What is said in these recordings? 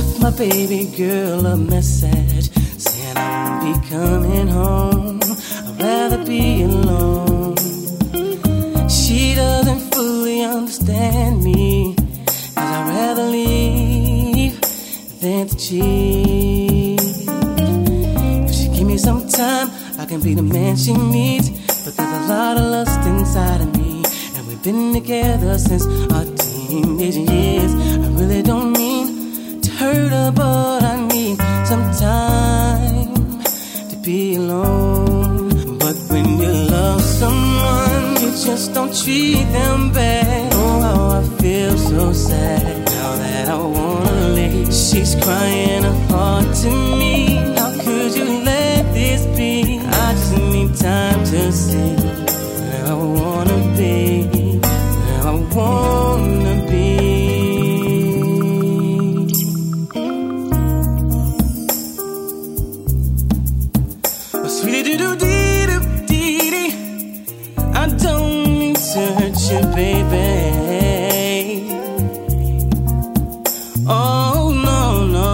left my baby girl a message saying I won't be coming home. I'd rather be alone. She doesn't fully understand me, 'cause I'd rather leave than to cheat. If she give me some time, I can be the man she needs. But there's a lot of lust inside of me, and we've been together since our teenage years. I really don't mean to hurt her, but I need some time to be alone. But when you love someone, you just don't treat them bad. Oh, how I feel so sad now that I wanna leave. She's crying her heart to me. How could you let this be? I just need time to see where I wanna be, where I wanna be. Oh, sweetie doo dee doo dee dee, I don't mean to hurt you, baby. Oh no, no.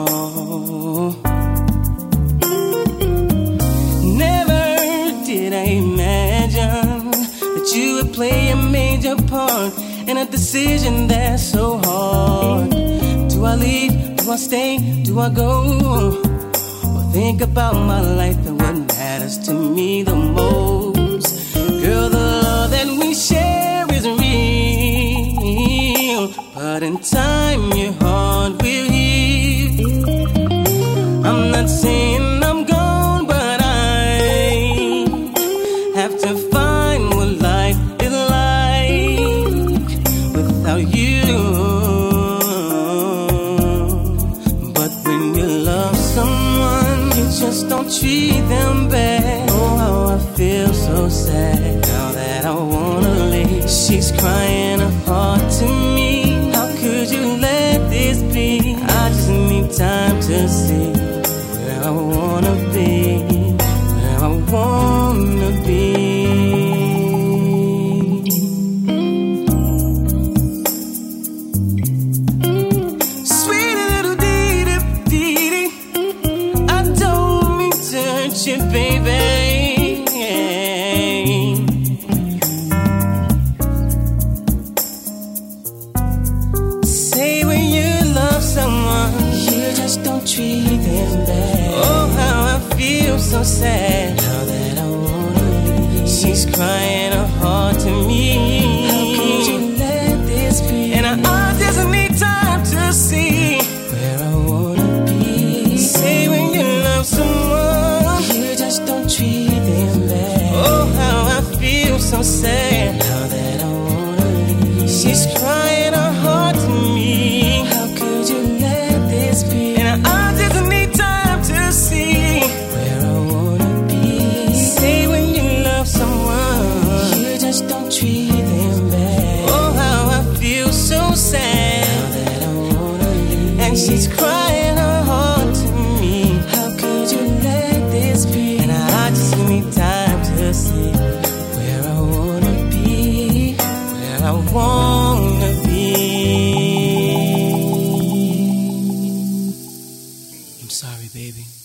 Never did I imagine that you would play a major part in a decision that's so hard. Do I leave? Do I stay? Do I go? Well, think about my life and what matters to me the most. Girl, the love that we share is real, but in time your heart will heal. I'm not saying I'm gone, but I have to find what life is like without you. But when you love someone, you just don't treat them bad. Oh, how I feel so sad now that I wanna leave. She's crying her heart to me. How could you let this be? I just need time to see where I wanna be, where I wanna be. Sweet little dee dee dee dee, I don't mean to hurt you, baby. Say when you love someone, you just don't treat them bad. Oh, how I feel so sad now that I wanna leave. She's crying her heart to me. How could you let this be? And I just need time to see where I wanna be. Say when you love someone, you just don't treat them bad. Oh, how I feel so sad now that I wanna leave. She's crying her heart to me. How could you let this be? And I just need time to see where I wanna be. Say when you love someone, you just don't treat them bad. Oh, how I feel so sad now that I wanna leave. And she's crying her heart to me. How could you let this be? And I just need time to see where I wanna be, where I wanna be. I'm sorry, baby.